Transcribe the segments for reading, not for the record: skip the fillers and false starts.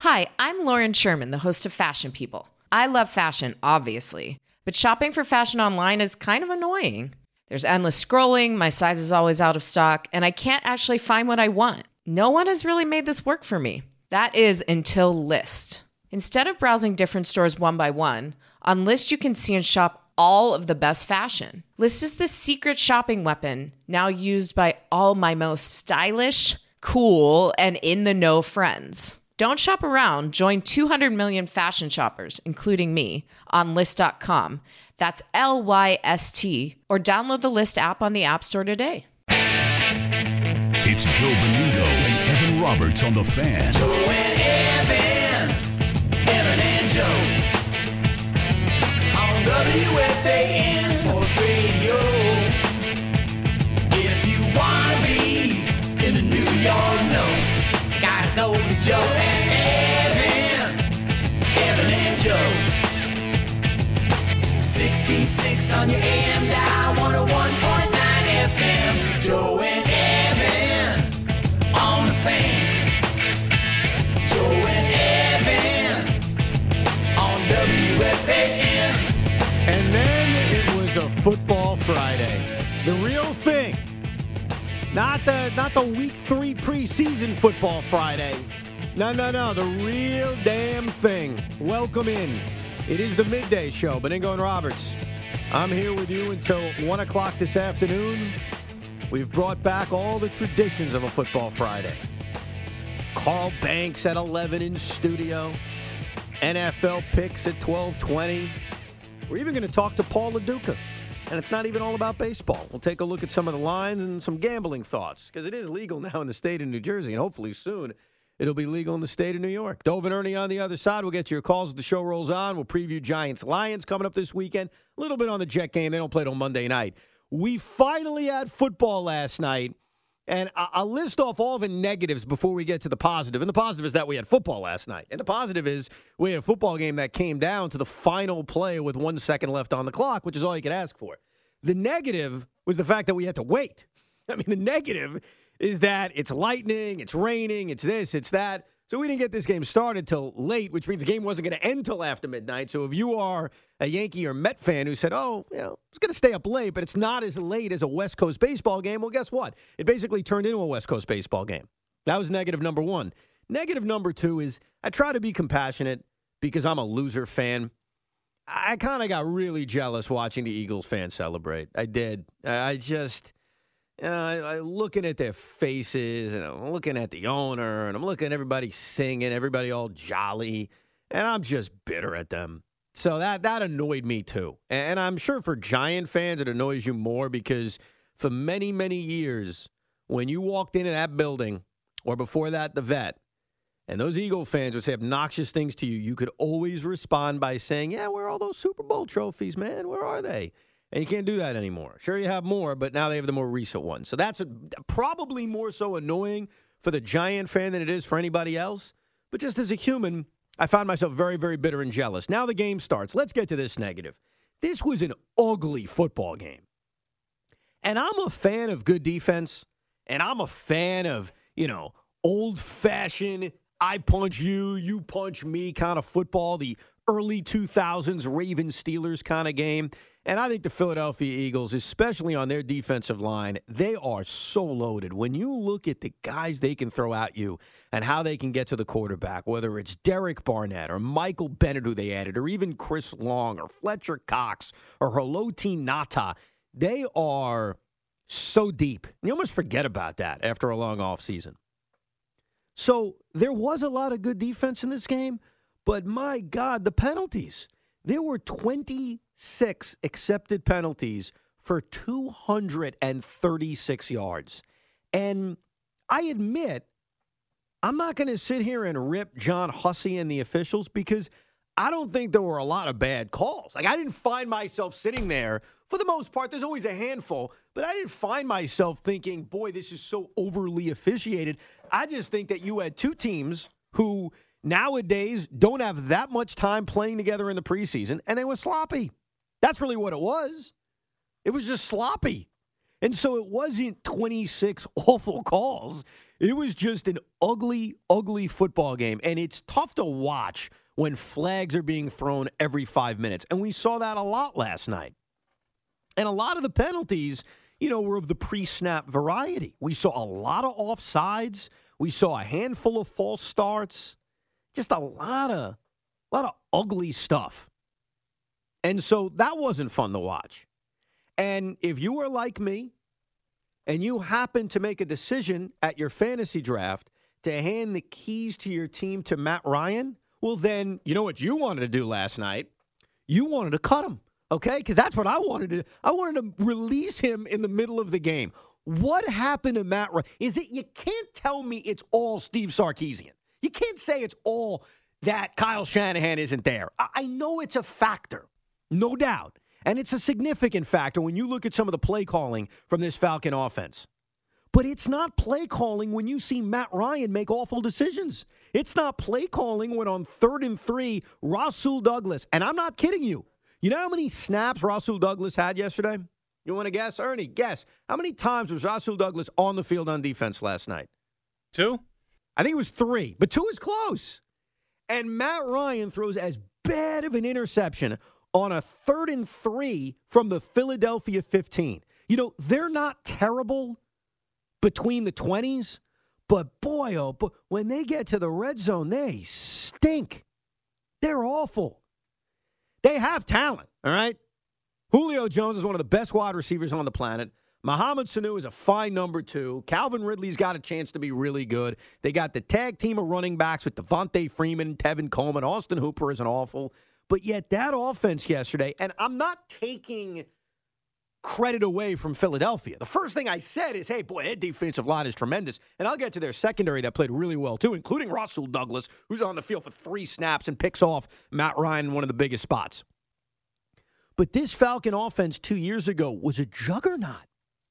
Hi, I'm Lauren Sherman, the host of Fashion People. I love fashion, obviously, but shopping for fashion online is kind of annoying. There's endless scrolling, my size is always out of stock, and I can't actually find what I want. No one has really made this work for me. That is until Lyst. Instead of browsing different stores one by one, on Lyst you can see and shop all of the best fashion. Lyst is the secret shopping weapon, now used by all my most stylish, cool, and in-the-know friends. Don't shop around. Join 200 million fashion shoppers, including me, on Lyst.com. That's Lyst, or download the Lyst app on the App Store today. It's Joe Benudo and Evan Roberts on The Fan. Joe and Evan and Joe. On WFAN Sports Radio. If you want to be in the New York know, gotta go to Joe and Evan and Joe. 66 on your AM dial, 101.9 FM. Joe and Evan on the Fan. Joe and Evan on WFAN. And then it was a football Friday. The real thing. Not the week 3 preseason football Friday. No. The real damn thing. Welcome in. It is the midday show. Beningo and Roberts. I'm here with you until 1 o'clock this afternoon. We've brought back all the traditions of a football Friday. Carl Banks at 11 in studio. NFL picks at 12:20. We're even going to talk to Paul LaDuca. And it's not even all about baseball. We'll take a look at some of the lines and some gambling thoughts, because it is legal now in the state of New Jersey, and hopefully soon it'll be legal in the state of New York. Dove and Ernie on the other side. We'll get to your calls as the show rolls on. We'll preview Giants-Lions coming up this weekend. A little bit on the Jet game. They don't play till Monday night. We finally had football last night, and I'll list off all the negatives before we get to the positive. And the positive is that we had football last night. And the positive is we had a football game that came down to the final play with 1 second left on the clock, which is all you could ask for. The negative was the fact that we had to wait. I mean, the negative is that it's lightning, it's raining, it's this, it's that. So we didn't get this game started till late, which means the game wasn't going to end till after midnight. So if you are a Yankee or Met fan who said, it's going to stay up late, but it's not as late as a West Coast baseball game, well, guess what? It basically turned into a West Coast baseball game. That was negative number one. Negative number two is I try to be compassionate because I'm a loser fan. I kind of got really jealous watching the Eagles fans celebrate. I did. I just, looking at their faces, and I'm looking at the owner, and I'm looking at everybody singing, everybody all jolly, and I'm just bitter at them. So that annoyed me too. And I'm sure for Giant fans, it annoys you more because for many, many years, when you walked into that building, or before that, the Vet, and those Eagle fans would say obnoxious things to you, you could always respond by saying, yeah, where are all those Super Bowl trophies, man? Where are they? And you can't do that anymore. Sure, you have more, but now they have the more recent ones. So that's probably more so annoying for the Giant fan than it is for anybody else. But just as a human, I found myself very, very bitter and jealous. Now the game starts. Let's get to this negative. This was an ugly football game. And I'm a fan of good defense, and I'm a fan of, old-fashioned, I punch you, you punch me kind of football, the early 2000s Ravens-Steelers kind of game. And I think the Philadelphia Eagles, especially on their defensive line, they are so loaded. When you look at the guys they can throw at you and how they can get to the quarterback, whether it's Derek Barnett or Michael Bennett, who they added, or even Chris Long or Fletcher Cox or Haloti Ngata, they are so deep. You almost forget about that after a long offseason. So there was a lot of good defense in this game, but my God, the penalties. There were 26 accepted penalties for 236 yards. And I admit, I'm not going to sit here and rip John Hussey and the officials because I don't think there were a lot of bad calls. Like, I didn't find myself sitting there. For the most part, there's always a handful, but I didn't find myself thinking, boy, this is so overly officiated. I just think that you had two teams who nowadays don't have that much time playing together in the preseason, and they were sloppy. That's really what it was. It was just sloppy. And so it wasn't 26 awful calls. It was just an ugly, ugly football game, and it's tough to watch when flags are being thrown every 5 minutes. And we saw that a lot last night. And a lot of the penalties, were of the pre-snap variety. We saw a lot of offsides. We saw a handful of false starts. Just a lot of ugly stuff. And so that wasn't fun to watch. And if you were like me and you happened to make a decision at your fantasy draft to hand the keys to your team to Matt Ryan, well, then you know what you wanted to do last night? You wanted to cut him, okay? Because that's what I wanted to do. I wanted to release him in the middle of the game. What happened to Matt Ryan? You can't tell me it's all Steve Sarkisian. You can't say it's all that Kyle Shanahan isn't there. I know it's a factor, no doubt. And it's a significant factor when you look at some of the play calling from this Falcon offense. But it's not play calling when you see Matt Ryan make awful decisions. It's not play calling when on 3rd and 3, Rasul Douglas, and I'm not kidding you. You know how many snaps Rasul Douglas had yesterday? You want to guess? Ernie, guess. How many times was Rasul Douglas on the field on defense last night? 2? I think it was 3, but 2 is close. And Matt Ryan throws as bad of an interception on a 3rd and 3 from the Philadelphia 15. They're not terrible between the 20s, but boy, oh, boy, when they get to the red zone, they stink. They're awful. They have talent, all right? Julio Jones is one of the best wide receivers on the planet. Mohamed Sanu is a fine number 2. Calvin Ridley's got a chance to be really good. They got the tag team of running backs with Devontae Freeman, Tevin Coleman. Austin Hooper isn't awful. But yet that offense yesterday, and I'm not taking credit away from Philadelphia. The first thing I said is, hey, boy, that defensive line is tremendous. And I'll get to their secondary that played really well, too, including Rasul Douglas, who's on the field for 3 snaps and picks off Matt Ryan in one of the biggest spots. But this Falcon offense 2 years ago was a juggernaut.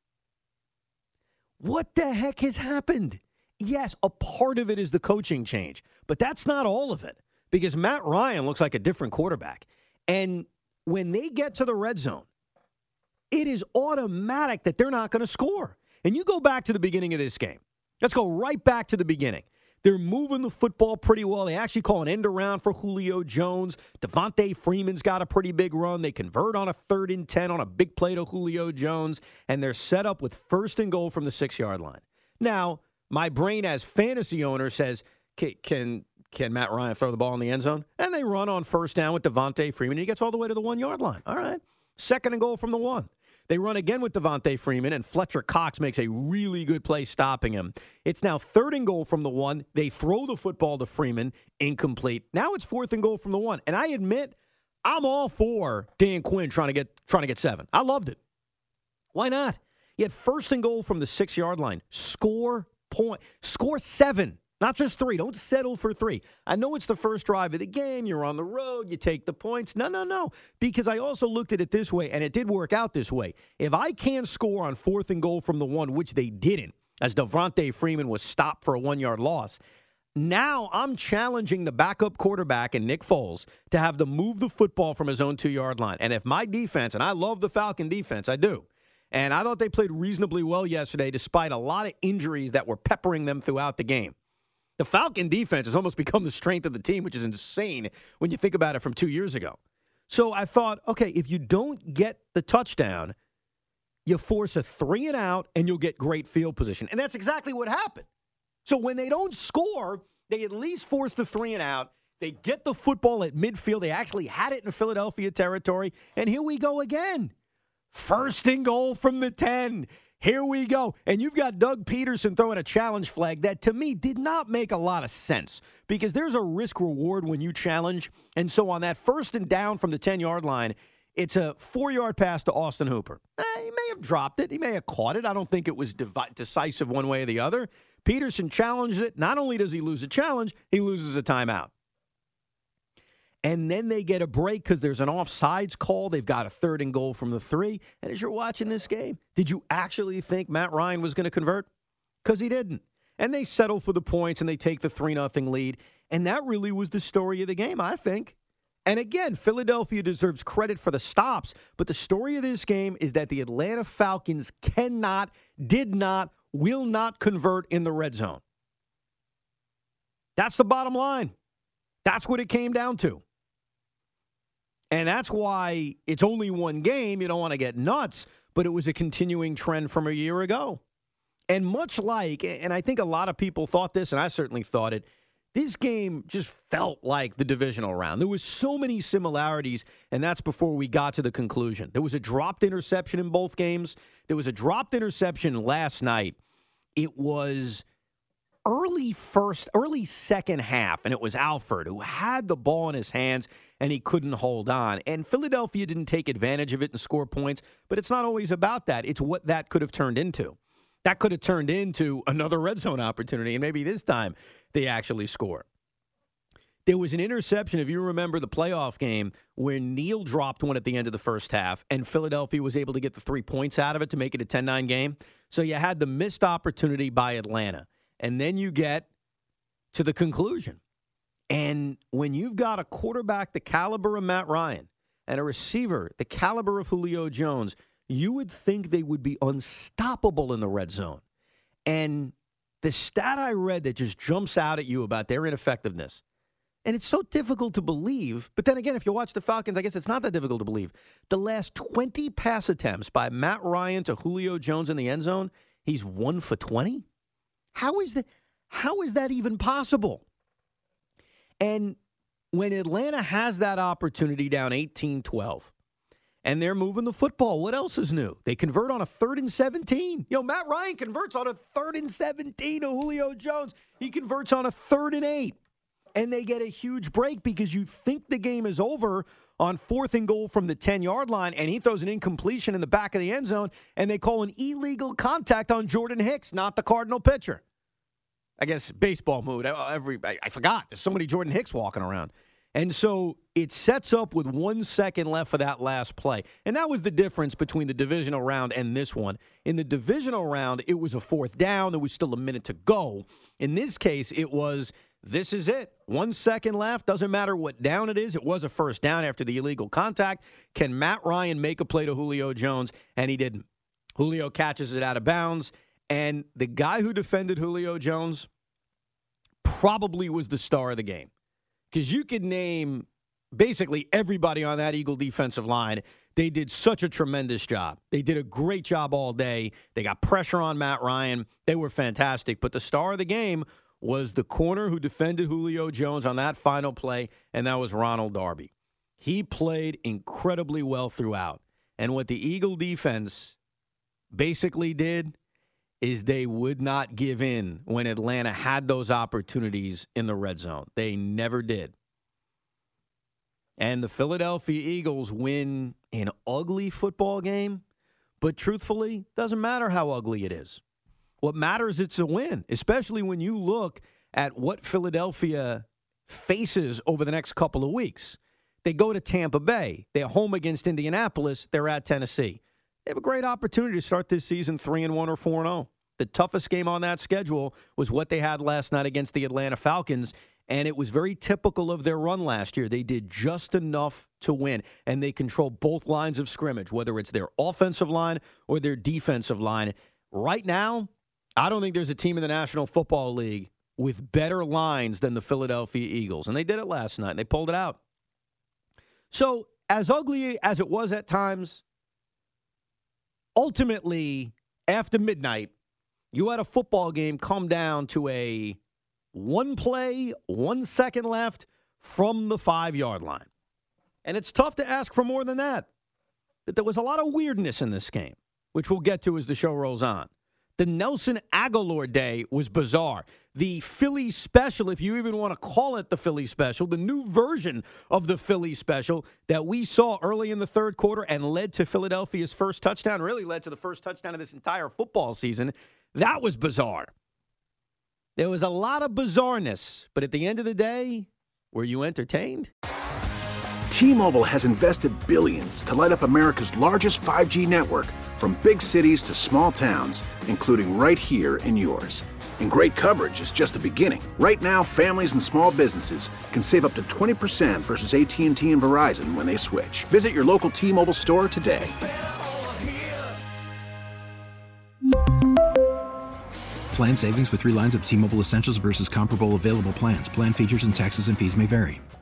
What the heck has happened? Yes, a part of it is the coaching change, but that's not all of it because Matt Ryan looks like a different quarterback. And when they get to the red zone, it is automatic that they're not going to score. And you go back to the beginning of this game. Let's go right back to the beginning. They're moving the football pretty well. They actually call an end around for Julio Jones. Devontae Freeman's got a pretty big run. They convert on a 3rd and 10 on a big play to Julio Jones, and they're set up with 1st and goal from the 6-yard line. Now, my brain as fantasy owner says, can Matt Ryan throw the ball in the end zone? And they run on 1st down with Devontae Freeman. He gets all the way to the 1-yard line. All right. 2nd and goal from the 1. They run again with Devontae Freeman, and Fletcher Cox makes a really good play stopping him. It's now 3rd and goal from the 1. They throw the football to Freeman, incomplete. Now it's 4th and goal from the 1. And I admit, I'm all for Dan Quinn trying to get 7. I loved it. Why not? You had 1st and goal from the 6-yard line. Score 7. Not just 3. Don't settle for 3. I know it's the first drive of the game. You're on the road. You take the points. No. Because I also looked at it this way, and it did work out this way. If I can score on 4th and goal from the 1, which they didn't, as Devontae Freeman was stopped for a 1-yard loss, now I'm challenging the backup quarterback and Nick Foles to have to move the football from his own 2-yard line. And if my defense, and I love the Falcon defense, I do, and I thought they played reasonably well yesterday despite a lot of injuries that were peppering them throughout the game. The Falcon defense has almost become the strength of the team, which is insane when you think about it from 2 years ago. So I thought, okay, if you don't get the touchdown, you force a 3-and-out, and you'll get great field position. And that's exactly what happened. So when they don't score, they at least force the 3-and-out. They get the football at midfield. They actually had it in Philadelphia territory. And here we go again. 1st and goal from the 10. Here we go. And you've got Doug Peterson throwing a challenge flag that, to me, did not make a lot of sense because there's a risk-reward when you challenge. And so on that 1st and down from the 10-yard line, it's a 4-yard pass to Austin Hooper. He may have dropped it. He may have caught it. I don't think it was decisive one way or the other. Peterson challenges it. Not only does he lose a challenge, he loses a timeout. And then they get a break because there's an offsides call. They've got a 3rd and goal from the 3. And as you're watching this game, did you actually think Matt Ryan was going to convert? Because he didn't. And they settle for the points, and they take the 3-0 lead. And that really was the story of the game, I think. And again, Philadelphia deserves credit for the stops. But the story of this game is that the Atlanta Falcons did not, will not convert in the red zone. That's the bottom line. That's what it came down to. And that's why it's only one game. You don't want to get nuts, but it was a continuing trend from a year ago. And much like, and I think a lot of people thought this, and I certainly thought it, this game just felt like the divisional round. There was so many similarities, and that's before we got to the conclusion. There was a dropped interception in both games. There was a dropped interception last night. It was early second half, and it was Alford who had the ball in his hands, and he couldn't hold on. And Philadelphia didn't take advantage of it and score points, but it's not always about that. It's what that could have turned into. That could have turned into another red zone opportunity, and maybe this time they actually score. There was an interception, if you remember the playoff game, where Neal dropped one at the end of the first half, and Philadelphia was able to get the 3 points out of it to make it a 10-9 game. So you had the missed opportunity by Atlanta, and then you get to the conclusion. And when you've got a quarterback the caliber of Matt Ryan and a receiver the caliber of Julio Jones, you would think they would be unstoppable in the red zone. And the stat I read that just jumps out at you about their ineffectiveness, and it's so difficult to believe, but then again, if you watch the Falcons, I guess it's not that difficult to believe. The last 20 pass attempts by Matt Ryan to Julio Jones in the end zone, he's 1 for 20? How is that even possible? And when Atlanta has that opportunity down 18-12, and they're moving the football, what else is new? They convert on a 3rd and 17. Matt Ryan converts on a 3rd and 17 to Julio Jones. He converts on a 3rd and 8. And they get a huge break because you think the game is over on 4th and goal from the 10-yard line, and he throws an incompletion in the back of the end zone, and they call an illegal contact on Jordan Hicks, not the Cardinal pitcher. I guess baseball mood. I forgot. There's so many Jordan Hicks walking around. And so it sets up with 1 second left for that last play. And that was the difference between the divisional round and this one. In the divisional round, it was a 4th down. There was still a minute to go. In this case, it was, this is it. 1 second left. Doesn't matter what down it is. It was a first down after the illegal contact. Can Matt Ryan make a play to Julio Jones? And he didn't. Julio catches it out of bounds. And the guy who defended Julio Jones probably was the star of the game. Because you could name basically everybody on that Eagle defensive line. They did such a tremendous job. They did a great job all day. They got pressure on Matt Ryan. They were fantastic. But the star of the game was the corner who defended Julio Jones on that final play, and that was Ronald Darby. He played incredibly well throughout. And what the Eagle defense basically did is they would not give in when Atlanta had those opportunities in the red zone. They never did. And the Philadelphia Eagles win an ugly football game, but truthfully, doesn't matter how ugly it is. What matters, it's a win, especially when you look at what Philadelphia faces over the next couple of weeks. They go to Tampa Bay. They're home against Indianapolis. They're at Tennessee. They have a great opportunity to start this season 3-1 or 4-0. The toughest game on that schedule was what they had last night against the Atlanta Falcons, and it was very typical of their run last year. They did just enough to win, and they control both lines of scrimmage, whether it's their offensive line or their defensive line. Right now, I don't think there's a team in the National Football League with better lines than the Philadelphia Eagles, and they did it last night, and they pulled it out. So, as ugly as it was at times, ultimately, after midnight, you had a football game come down to a 1 play, 1 second left from the 5-yard line. And it's tough to ask for more than that. But there was a lot of weirdness in this game, which we'll get to as the show rolls on. The Nelson Aguilar Day was bizarre. The Philly Special, if you even want to call it the Philly Special, the new version of the Philly Special that we saw early in the third quarter and led to Philadelphia's first touchdown, really led to the first touchdown of this entire football season, that was bizarre. There was a lot of bizarreness, but at the end of the day, were you entertained? T-Mobile has invested billions to light up America's largest 5G network, from big cities to small towns, including right here in yours. And great coverage is just the beginning. Right now, families and small businesses can save up to 20% versus AT&T and Verizon when they switch. Visit your local T-Mobile store today. Plan savings with 3 lines of T-Mobile Essentials versus comparable available plans. Plan features and taxes and fees may vary.